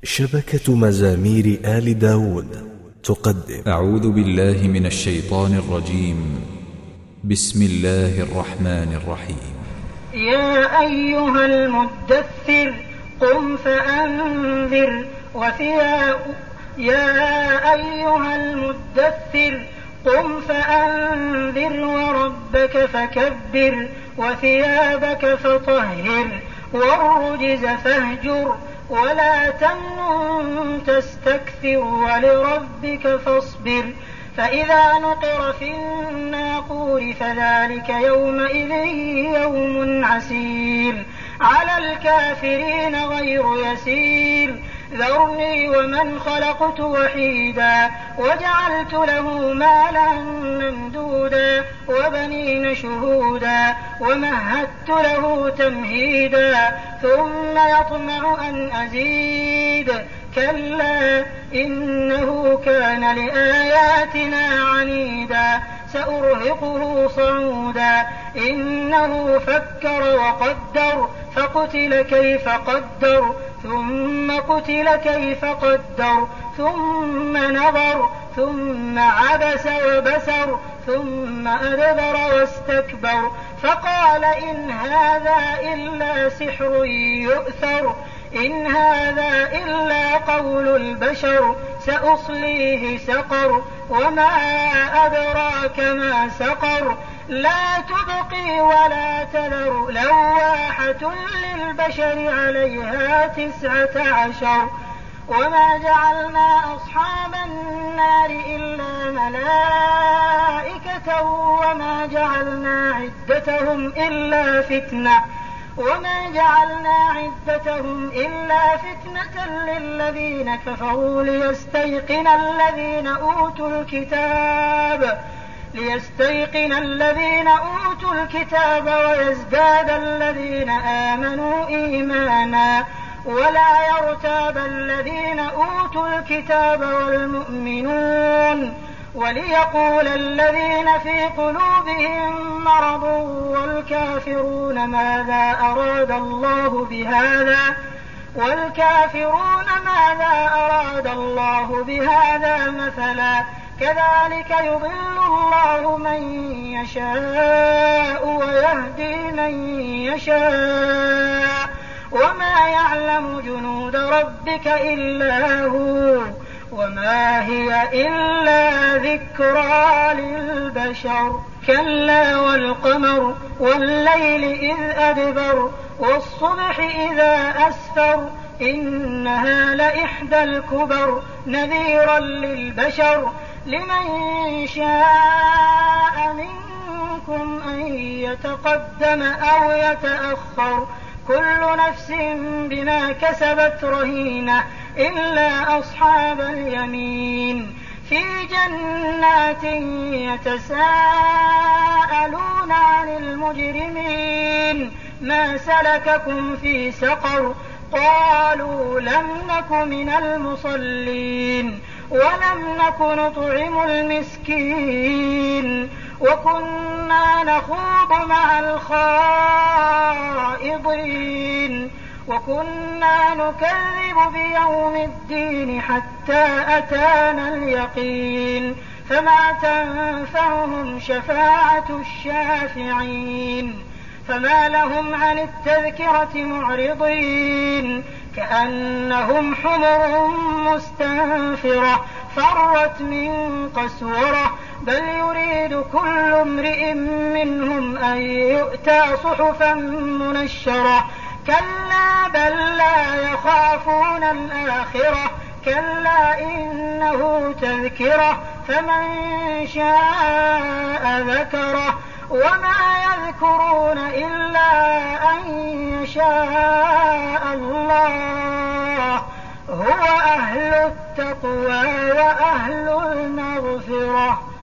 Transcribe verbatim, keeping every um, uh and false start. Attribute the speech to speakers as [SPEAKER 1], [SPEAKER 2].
[SPEAKER 1] شبكة مزامير آل داود تقدم.
[SPEAKER 2] أعوذ بالله من الشيطان الرجيم. بسم الله الرحمن الرحيم.
[SPEAKER 3] يا أيها المدثر قم فأنذر وثياب يا أيها المدثر قم فأنذر وربك فكبر وثيابك فطهر والرجز فاهجر ولا تمنن تستكثر ولربك فاصبر فإذا نقر في الناقور فذلك يومئذ يوم عسير على الكافرين غير يسير ذرني ومن خلقت وحيدا وجعلت له مالا ممدودا وبنين شهودا ومهدت له تمهيدا ثم يطمع أن أزيد كلا إنه كان لآياتنا عنيدا سأرهقه صعودا إنه فكر وقدر فقتل كيف قدر ثم قتل كيف قدر ثم نظر ثم عبس وبسر ثم أدبر واستكبر فقال إن هذا إلا سحر يؤثر إن هذا إلا قول البشر سأصليه سقر وما أدراك ما سقر لا تبقي ولا تذر لواحة للبشر عليها تسعة عشر وما جعلنا أصحاب النار إلا ملائكة وما جعلنا عدتهم إلا فتنة وما جعلنا عدتهم إلا فتنة للذين كفروا ليستيقن الذين أوتوا الكتاب ليستيقن الذين أوتوا الكتاب ويزداد الذين آمنوا إيمانا ولا يرتاب الذين أوتوا الكتاب والمؤمنون وليقول الذين في قلوبهم مرض والكافرون ماذا أراد الله بهذا والكافرون ماذا أراد الله بهذا مثلا كذلك يضل الله من يشاء ويهدي من يشاء وما يعلم جنود ربك إلا هو وما هي إلا ذكرى للبشر كلا والقمر والليل إذ أدبر والصبح إذا أسفر إنها لإحدى الكبر نذيرا للبشر لمن شاء منكم أن يتقدم أو يتأخر كل نفس بما كسبت رهينة إلا أصحاب اليمين في جنات يتساءلون عن المجرمين ما سلككم في سقر قالوا لم نك من المصلين ولم نك نطعم المسكين وكنا نخوض مع الخائضين وكنا نكذب بيوم الدين حتى أتانا اليقين فما تنفعهم شفاعة الشافعين فما لهم عن التذكرة معرضين كأنهم حمر مستنفرة فرت من قسورة بل يريد كل امرئ منهم أن يؤتى صحفا منشرة كلا بل لا يخافون الآخرة كلا إنه تذكرة فمن شاء ذكره وما يذكرون إلا أن يشاء الله هو أهل التقوى وأهل النار